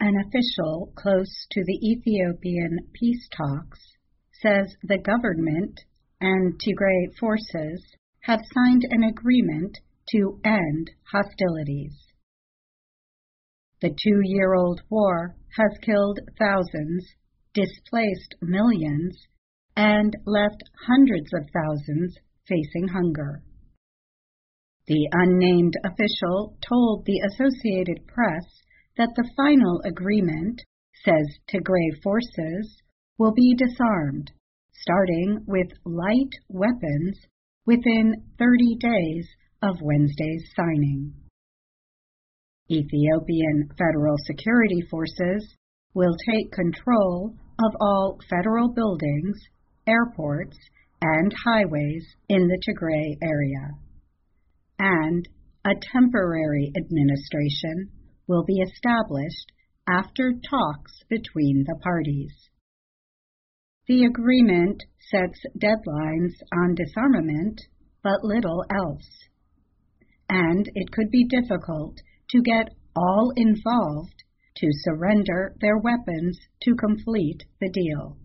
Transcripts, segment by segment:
An official close to the Ethiopian peace talks says the government and Tigray forces have signed an agreement to end hostilities. The 2-year-old war has killed thousands, displaced millions, and left hundreds of thousands facing hunger. The unnamed official told the Associated Press that the final agreement, says Tigray forces, will be disarmed, starting with light weapons within 30 days of Wednesday's signing. Ethiopian Federal Security Forces will take control of all federal buildings, airports, and highways in the Tigray area, and a temporary administration will be established after talks between the parties. The agreement sets deadlines on disarmament, but little else, and it could be difficult to get all involved to surrender their weapons to complete the deal.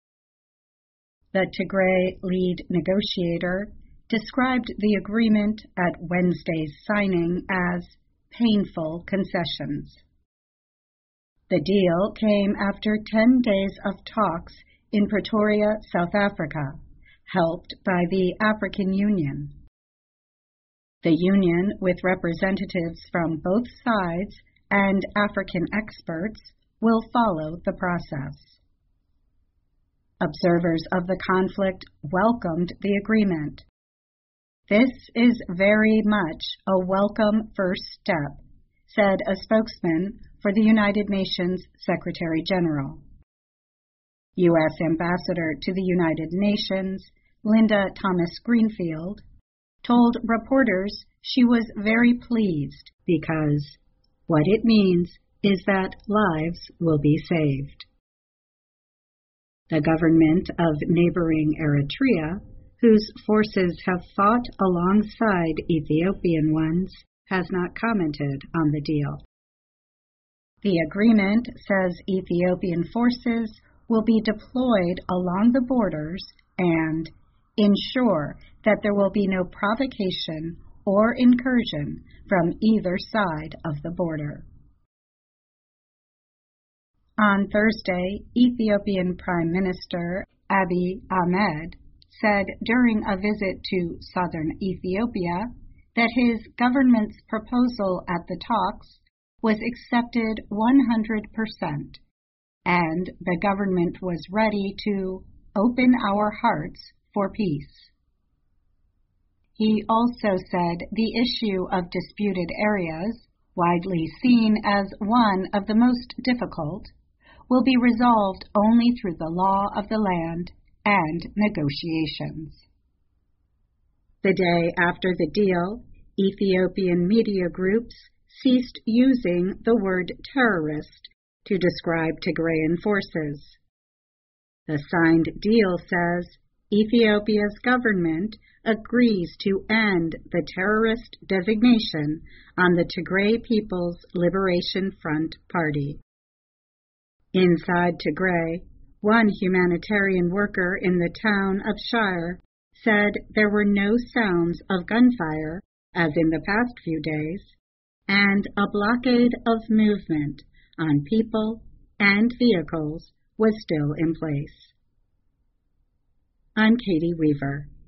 The Tigray lead negotiator described the agreement at Wednesday's signing as painful concessions. The deal came after 10 days of talks in Pretoria, South Africa, helped by the African Union. The union, with representatives from both sides and African experts, will follow the process. Observers of the conflict welcomed the agreement. This is very much a welcome first step, said a spokesman for the United Nations Secretary General. U.S. Ambassador to the United Nations, Linda Thomas-Greenfield, told reporters she was very pleased because what it means is that lives will be saved. The government of neighboring Eritrea, whose forces have fought alongside Ethiopian ones, has not commented on the deal. The agreement says Ethiopian forces will be deployed along the borders and ensure that there will be no provocation or incursion from either side of the border. On Thursday, Ethiopian Prime Minister Abiy Ahmed said during a visit to southern Ethiopia that his government's proposal at the talks was accepted 100%, and the government was ready to open our hearts for peace. He also said the issue of disputed areas, widely seen as one of the most difficult, will be resolved only through the law of the land and negotiations. The day after the deal, Ethiopian media groups ceased using the word terrorist to describe Tigrayan forces. The signed deal says Ethiopia's government agrees to end the terrorist designation on the Tigray People's Liberation Front Party. Inside Tigray, one humanitarian worker in the town of Shire said there were no sounds of gunfire, as in the past few days, and a blockade of movement on people and vehicles was still in place. I'm Katie Weaver.